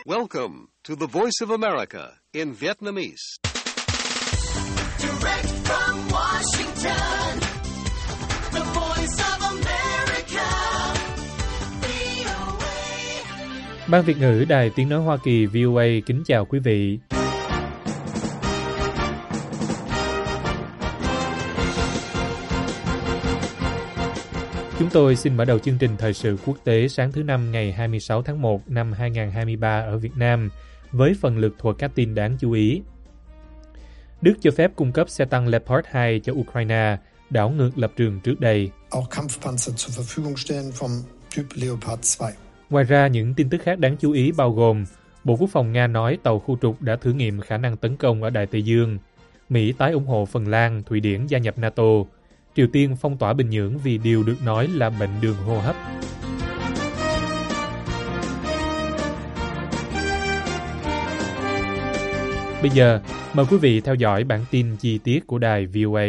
Welcome to the Voice of America in Vietnamese. Direct from Washington, the Voice of America, VOA. Ban Việt ngữ Đài Tiếng nói Hoa Kỳ VOA kính chào quý vị. Chúng tôi xin mở đầu chương trình thời sự quốc tế sáng thứ Năm ngày 26 tháng 1 năm 2023 ở Việt Nam với phần lược thuộc các tin đáng chú ý. Đức cho phép cung cấp xe tăng Leopard 2 cho Ukraine, đảo ngược lập trường trước đây. Ngoài ra, những tin tức khác đáng chú ý bao gồm Bộ Quốc phòng Nga nói tàu khu trục đã thử nghiệm khả năng tấn công ở Đại Tây Dương, Mỹ tái ủng hộ Phần Lan, Thụy Điển gia nhập NATO, Triều Tiên phong tỏa Bình Nhưỡng vì điều được nói là bệnh đường hô hấp. Bây giờ, mời quý vị theo dõi bản tin chi tiết của đài VOA.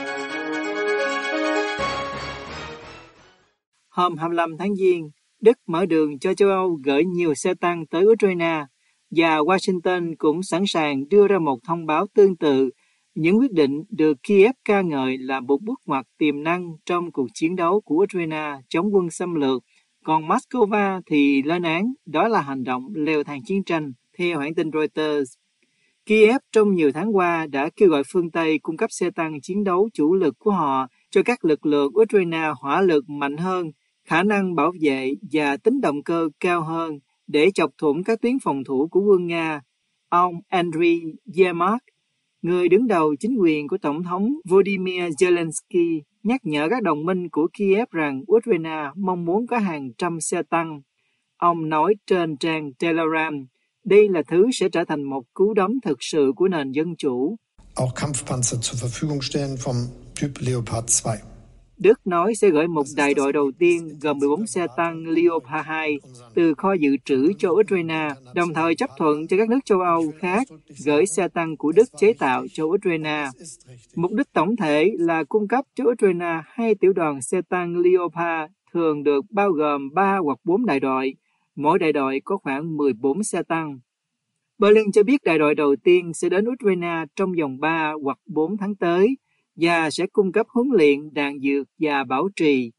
Hôm 25 tháng Giêng, Đức mở đường cho châu Âu gửi nhiều xe tăng tới Ukraine và Washington cũng sẵn sàng đưa ra một thông báo tương tự. Những quyết định được Kiev ca ngợi là một bước ngoặt tiềm năng trong cuộc chiến đấu của Ukraine chống quân xâm lược, còn Moscow thì lên án đó là hành động leo thang chiến tranh, theo hãng tin Reuters. Kiev trong nhiều tháng qua đã kêu gọi phương Tây cung cấp xe tăng chiến đấu chủ lực của họ cho các lực lượng Ukraine hỏa lực mạnh hơn, khả năng bảo vệ và tính động cơ cao hơn để chọc thủng các tuyến phòng thủ của quân Nga. Ông Andriy Yermak, người đứng đầu chính quyền của Tổng thống Volodymyr Zelensky, nhắc nhở các đồng minh của Kiev rằng Ukraine mong muốn có hàng trăm xe tăng. Ông nói trên trang Telegram, đây là thứ sẽ trở thành một cú đấm thực sự của nền dân chủ. Đức nói sẽ gửi một đại đội đầu tiên gồm 14 xe tăng Leopard 2 từ kho dự trữ cho Ukraine, đồng thời chấp thuận cho các nước châu Âu khác gửi xe tăng của Đức chế tạo cho Ukraine. Mục đích tổng thể là cung cấp cho Ukraine 2 tiểu đoàn xe tăng Leopard thường được bao gồm 3 hoặc 4 đại đội, mỗi đại đội có khoảng 14 xe tăng. Berlin cho biết đại đội đầu tiên sẽ đến Ukraine trong vòng 3 hoặc 4 tháng tới, và sẽ cung cấp huấn luyện, đạn dược và bảo trì.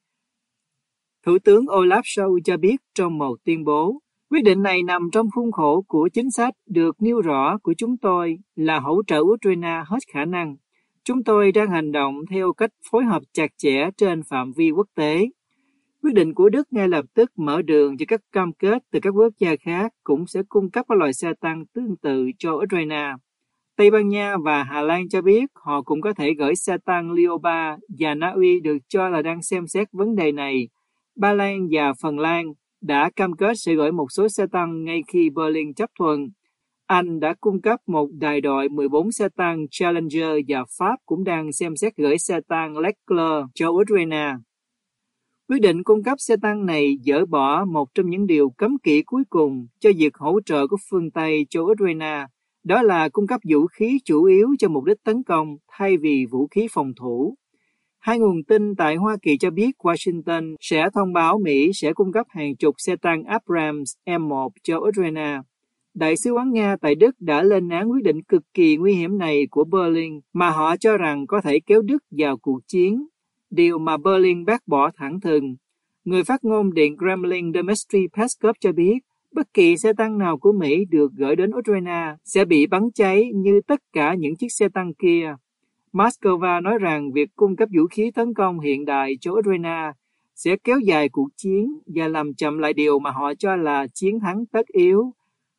Thủ tướng Olaf Scholz cho biết trong một tuyên bố, quyết định này nằm trong khuôn khổ của chính sách được nêu rõ của chúng tôi là hỗ trợ Ukraine hết khả năng. Chúng tôi đang hành động theo cách phối hợp chặt chẽ trên phạm vi quốc tế. Quyết định của Đức ngay lập tức mở đường cho các cam kết từ các quốc gia khác cũng sẽ cung cấp các loại xe tăng tương tự cho Ukraine. Tây Ban Nha và Hà Lan cho biết họ cũng có thể gửi xe tăng Leopard và Na Uy được cho là đang xem xét vấn đề này. Ba Lan và Phần Lan đã cam kết sẽ gửi một số xe tăng ngay khi Berlin chấp thuận. Anh đã cung cấp một đại đội 14 xe tăng Challenger và Pháp cũng đang xem xét gửi xe tăng Leclerc cho Ukraine. Quyết định cung cấp xe tăng này dỡ bỏ một trong những điều cấm kỵ cuối cùng cho việc hỗ trợ của phương Tây cho Ukraine. Đó là cung cấp vũ khí chủ yếu cho mục đích tấn công thay vì vũ khí phòng thủ. Hai nguồn tin tại Hoa Kỳ cho biết Washington sẽ thông báo Mỹ sẽ cung cấp hàng chục xe tăng Abrams M1 cho Ukraine. Đại sứ quán Nga tại Đức đã lên án quyết định cực kỳ nguy hiểm này của Berlin mà họ cho rằng có thể kéo Đức vào cuộc chiến, điều mà Berlin bác bỏ thẳng thừng. Người phát ngôn Điện Kremlin Dmitry Peskov cho biết bất kỳ xe tăng nào của Mỹ được gửi đến Ukraine sẽ bị bắn cháy như tất cả những chiếc xe tăng kia. Moscow nói rằng việc cung cấp vũ khí tấn công hiện đại cho Ukraine sẽ kéo dài cuộc chiến và làm chậm lại điều mà họ cho là chiến thắng tất yếu.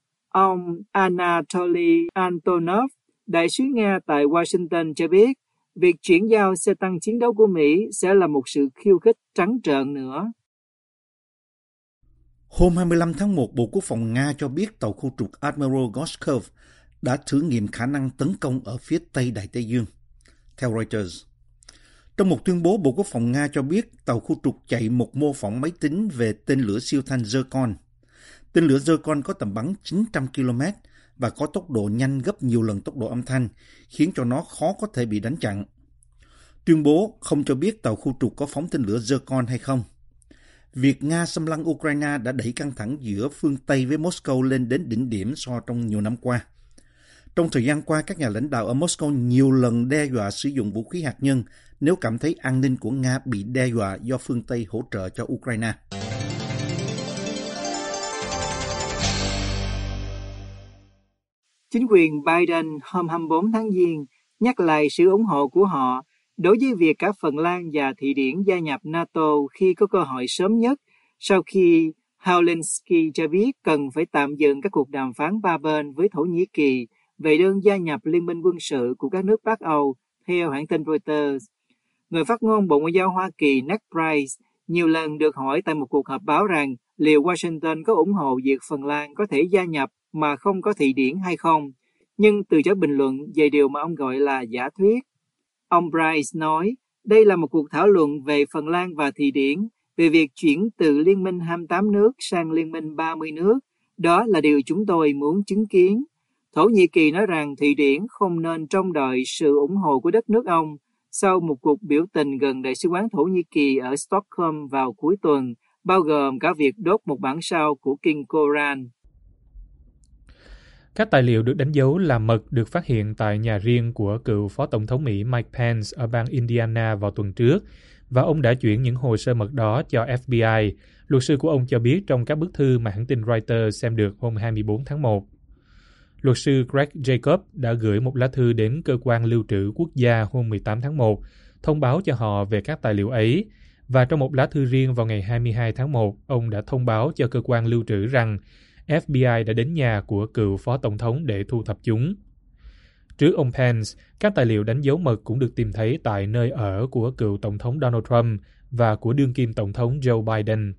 Ông Anatoly Antonov, đại sứ Nga tại Washington cho biết, việc chuyển giao xe tăng chiến đấu của Mỹ sẽ là một sự khiêu khích trắng trợn nữa. Hôm 25 tháng 1, Bộ Quốc phòng Nga cho biết tàu khu trục Admiral Gorshkov đã thử nghiệm khả năng tấn công ở phía Tây Đại Tây Dương, theo Reuters. Trong một tuyên bố, Bộ Quốc phòng Nga cho biết tàu khu trục chạy một mô phỏng máy tính về tên lửa siêu thanh Zircon. Tên lửa Zircon có tầm bắn 900 km và có tốc độ nhanh gấp nhiều lần tốc độ âm thanh, khiến cho nó khó có thể bị đánh chặn. Tuyên bố không cho biết tàu khu trục có phóng tên lửa Zircon hay không. việc Nga xâm lăng Ukraine đã đẩy căng thẳng giữa phương Tây với Moscow lên đến đỉnh điểm so trong nhiều năm qua. Trong thời gian qua, các nhà lãnh đạo ở Moscow nhiều lần đe dọa sử dụng vũ khí hạt nhân nếu cảm thấy an ninh của Nga bị đe dọa do phương Tây hỗ trợ cho Ukraine. Chính quyền Biden hôm 24 tháng Giêng nhắc lại sự ủng hộ của họ đối với việc cả Phần Lan và Thụy Điển gia nhập NATO khi có cơ hội sớm nhất, sau khi Zelensky cho biết cần phải tạm dừng các cuộc đàm phán ba bên với Thổ Nhĩ Kỳ về đơn gia nhập Liên minh quân sự của các nước Bắc Âu, theo hãng tin Reuters. Người phát ngôn Bộ Ngoại giao Hoa Kỳ Ned Price nhiều lần được hỏi tại một cuộc họp báo rằng liệu Washington có ủng hộ việc Phần Lan có thể gia nhập mà không có Thụy Điển hay không, nhưng từ chối bình luận về điều mà ông gọi là giả thuyết. Ông Price nói, đây là một cuộc thảo luận về Phần Lan và Thụy Điển, về việc chuyển từ Liên minh 28 nước sang Liên minh 30 nước. Đó là điều chúng tôi muốn chứng kiến. Thổ Nhĩ Kỳ nói rằng Thụy Điển không nên trông đợi sự ủng hộ của đất nước ông sau một cuộc biểu tình gần Đại sứ quán Thổ Nhĩ Kỳ ở Stockholm vào cuối tuần, bao gồm cả việc đốt một bản sao của Kinh Koran. Các tài liệu được đánh dấu là mật được phát hiện tại nhà riêng của cựu Phó Tổng thống Mỹ Mike Pence ở bang Indiana vào tuần trước, và ông đã chuyển những hồ sơ mật đó cho FBI, luật sư của ông cho biết trong các bức thư mà hãng tin Reuters xem được hôm 24 tháng 1. Luật sư Greg Jacob đã gửi một lá thư đến Cơ quan Lưu trữ Quốc gia hôm 18 tháng 1, thông báo cho họ về các tài liệu ấy, và trong một lá thư riêng vào ngày 22 tháng 1, ông đã thông báo cho Cơ quan Lưu trữ rằng FBI đã đến nhà của cựu Phó Tổng thống để thu thập chúng. Trước ông Pence, các tài liệu đánh dấu mật cũng được tìm thấy tại nơi ở của cựu Tổng thống Donald Trump và của đương kim Tổng thống Joe Biden.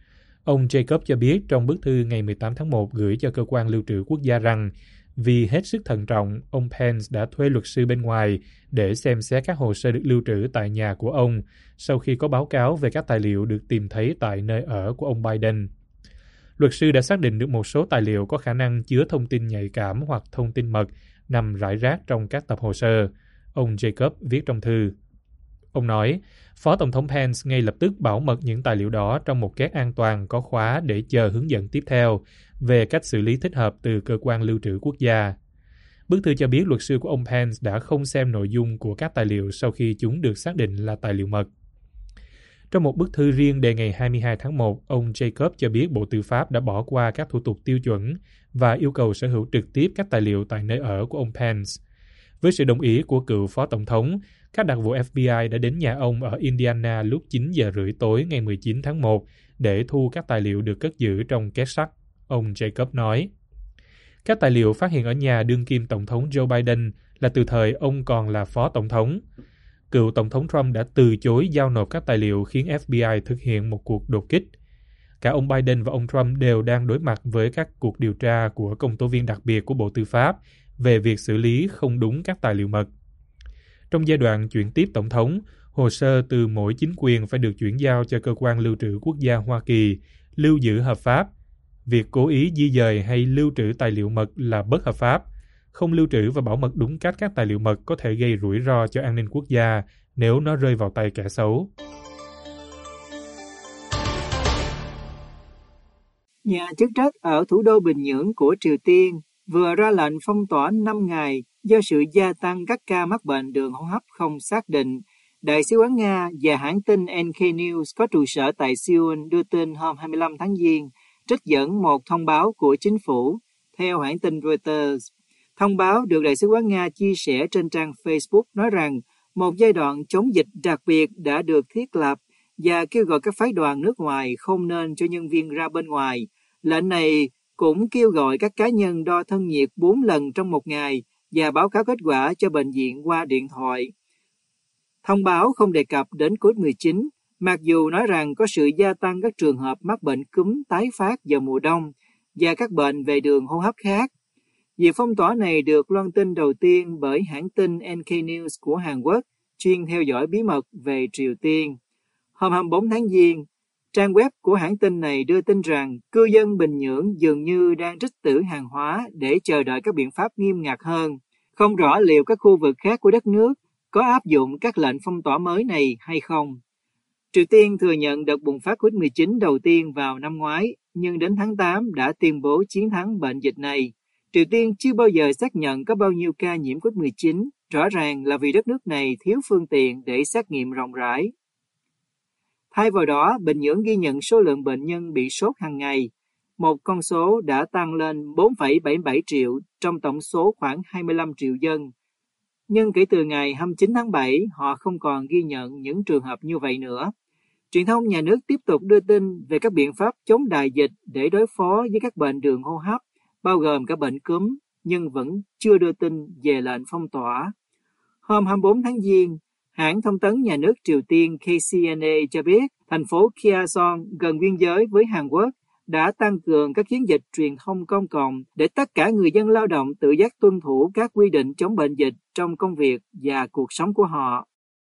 Ông Jacob cho biết trong bức thư ngày 18 tháng 1 gửi cho Cơ quan Lưu trữ Quốc gia rằng vì hết sức thận trọng, ông Pence đã thuê luật sư bên ngoài để xem xét các hồ sơ được lưu trữ tại nhà của ông sau khi có báo cáo về các tài liệu được tìm thấy tại nơi ở của ông Biden. Luật sư đã xác định được một số tài liệu có khả năng chứa thông tin nhạy cảm hoặc thông tin mật nằm rải rác trong các tập hồ sơ, ông Jacob viết trong thư. Ông nói, Phó Tổng thống Pence ngay lập tức bảo mật những tài liệu đó trong một két an toàn có khóa để chờ hướng dẫn tiếp theo về cách xử lý thích hợp từ Cơ quan Lưu trữ Quốc gia. Bức thư cho biết luật sư của ông Pence đã không xem nội dung của các tài liệu sau khi chúng được xác định là tài liệu mật. Trong một bức thư riêng đề ngày 22 tháng 1, ông Jacob cho biết Bộ Tư pháp đã bỏ qua các thủ tục tiêu chuẩn và yêu cầu sở hữu trực tiếp các tài liệu tại nơi ở của ông Pence. Với sự đồng ý của cựu Phó Tổng thống, các đặc vụ FBI đã đến nhà ông ở Indiana lúc 9 giờ rưỡi tối ngày 19 tháng 1 để thu các tài liệu được cất giữ trong két sắt, ông Jacob nói. Các tài liệu phát hiện ở nhà đương kim Tổng thống Joe Biden là từ thời ông còn là Phó Tổng thống. Cựu Tổng thống Trump đã từ chối giao nộp các tài liệu khiến FBI thực hiện một cuộc đột kích. Cả ông Biden và ông Trump đều đang đối mặt với các cuộc điều tra của công tố viên đặc biệt của Bộ Tư pháp về việc xử lý không đúng các tài liệu mật. Trong giai đoạn chuyển tiếp Tổng thống, hồ sơ từ mỗi chính quyền phải được chuyển giao cho Cơ quan Lưu trữ Quốc gia Hoa Kỳ, lưu giữ hợp pháp. Việc cố ý di dời hay lưu trữ tài liệu mật là bất hợp pháp. Không lưu trữ và bảo mật đúng cách các tài liệu mật có thể gây rủi ro cho an ninh quốc gia nếu nó rơi vào tay kẻ xấu. Nhà chức trách ở thủ đô Bình Nhưỡng của Triều Tiên vừa ra lệnh phong tỏa 5 ngày do sự gia tăng các ca mắc bệnh đường hô hấp không xác định. Đại sứ quán Nga và hãng tin NK News có trụ sở tại Seoul đưa tin hôm 25 tháng Giêng, trích dẫn một thông báo của chính phủ, theo hãng tin Reuters. Thông báo được Đại sứ quán Nga chia sẻ trên trang Facebook nói rằng một giai đoạn chống dịch đặc biệt đã được thiết lập và kêu gọi các phái đoàn nước ngoài không nên cho nhân viên ra bên ngoài. Lệnh này cũng kêu gọi các cá nhân đo thân nhiệt 4 lần trong một ngày và báo cáo kết quả cho bệnh viện qua điện thoại. Thông báo không đề cập đến COVID-19, mặc dù nói rằng có sự gia tăng các trường hợp mắc bệnh cúm tái phát vào mùa đông và các bệnh về đường hô hấp khác. Việc phong tỏa này được loan tin đầu tiên bởi hãng tin NK News của Hàn Quốc, chuyên theo dõi bí mật về Triều Tiên. Hôm 24 tháng Giêng, trang web của hãng tin này đưa tin rằng cư dân Bình Nhưỡng dường như đang trích trữ hàng hóa để chờ đợi các biện pháp nghiêm ngặt hơn. Không rõ liệu các khu vực khác của đất nước có áp dụng các lệnh phong tỏa mới này hay không. Triều Tiên thừa nhận đợt bùng phát COVID-19 đầu tiên vào năm ngoái, nhưng đến tháng 8 đã tuyên bố chiến thắng bệnh dịch này. Triều Tiên chưa bao giờ xác nhận có bao nhiêu ca nhiễm COVID-19, rõ ràng là vì đất nước này thiếu phương tiện để xét nghiệm rộng rãi. Thay vào đó, Bình Nhưỡng ghi nhận số lượng bệnh nhân bị sốt hàng ngày. Một con số đã tăng lên 4,77 triệu trong tổng số khoảng 25 triệu dân. Nhưng kể từ ngày 29 tháng 7, họ không còn ghi nhận những trường hợp như vậy nữa. Truyền thông nhà nước tiếp tục đưa tin về các biện pháp chống đại dịch để đối phó với các bệnh đường hô hấp, bao gồm cả bệnh cúm, nhưng vẫn chưa đưa tin về lệnh phong tỏa. Hôm 24 tháng Giêng, hãng thông tấn nhà nước Triều Tiên KCNA cho biết thành phố Kyeongsang gần biên giới với Hàn Quốc đã tăng cường các chiến dịch truyền thông công cộng để tất cả người dân lao động tự giác tuân thủ các quy định chống bệnh dịch trong công việc và cuộc sống của họ.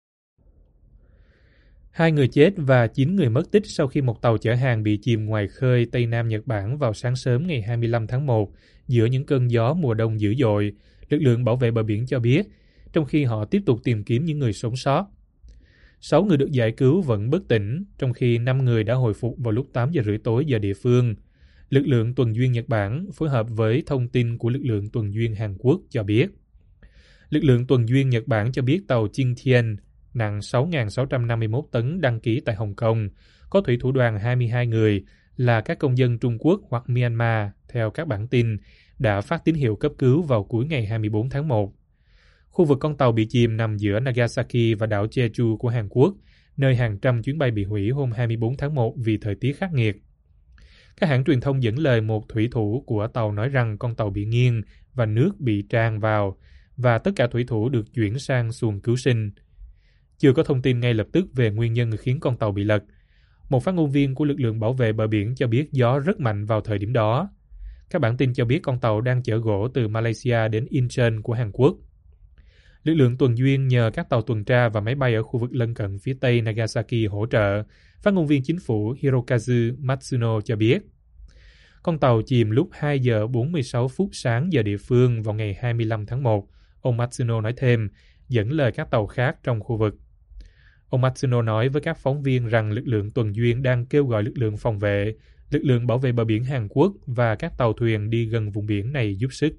2 người chết và 9 người mất tích sau khi một tàu chở hàng bị chìm ngoài khơi Tây Nam Nhật Bản vào sáng sớm ngày 25 tháng 1 giữa những cơn gió mùa đông dữ dội, lực lượng bảo vệ bờ biển cho biết, trong khi họ tiếp tục tìm kiếm những người sống sót. 6 người được giải cứu vẫn bất tỉnh, trong khi 5 người đã hồi phục vào lúc 8 giờ rưỡi tối giờ địa phương. Lực lượng tuần duyên Nhật Bản phối hợp với thông tin của lực lượng tuần duyên Hàn Quốc cho biết. Lực lượng tuần duyên Nhật Bản cho biết tàu Jingtian nặng 6.651 tấn đăng ký tại Hồng Kông, có thủy thủ đoàn 22 người là các công dân Trung Quốc hoặc Myanmar, theo các bản tin, đã phát tín hiệu cấp cứu vào cuối ngày 24 tháng 1. Khu vực con tàu bị chìm nằm giữa Nagasaki và đảo Jeju của Hàn Quốc, nơi hàng trăm chuyến bay bị hủy hôm 24 tháng 1 vì thời tiết khắc nghiệt. Các hãng truyền thông dẫn lời một thủy thủ của tàu nói rằng con tàu bị nghiêng và nước bị tràn vào, và tất cả thủy thủ được chuyển sang xuồng cứu sinh. Chưa có thông tin ngay lập tức về nguyên nhân khiến con tàu bị lật. Một phát ngôn viên của lực lượng bảo vệ bờ biển cho biết gió rất mạnh vào thời điểm đó. Các bản tin cho biết con tàu đang chở gỗ từ Malaysia đến Incheon của Hàn Quốc. Lực lượng tuần duyên nhờ các tàu tuần tra và máy bay ở khu vực lân cận phía tây Nagasaki hỗ trợ, phát ngôn viên chính phủ Hirokazu Matsuno cho biết. Con tàu chìm lúc 2 giờ 46 phút sáng giờ địa phương vào ngày 25 tháng 1, ông Matsuno nói thêm, dẫn lời các tàu khác trong khu vực. Ông Matsuno nói với các phóng viên rằng lực lượng tuần duyên đang kêu gọi lực lượng phòng vệ, lực lượng bảo vệ bờ biển Hàn Quốc và các tàu thuyền đi gần vùng biển này giúp sức.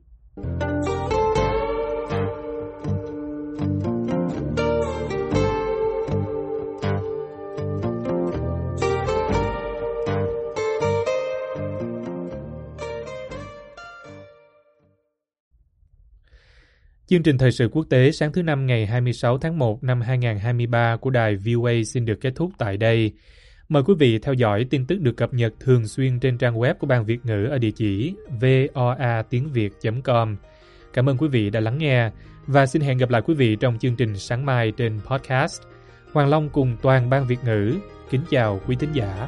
Chương trình thời sự quốc tế sáng thứ Năm ngày 26 tháng 1 năm 2023 của đài VOA xin được kết thúc tại đây. Mời quý vị theo dõi tin tức được cập nhật thường xuyên trên trang web của Ban Việt ngữ ở địa chỉ voatiengviet.com. Cảm ơn quý vị đã lắng nghe và xin hẹn gặp lại quý vị trong chương trình sáng mai trên podcast. Hoàng Long cùng toàn Ban Việt ngữ kính chào quý thính giả.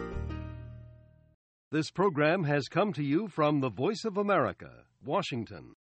This program has come to you from the Voice of America, Washington.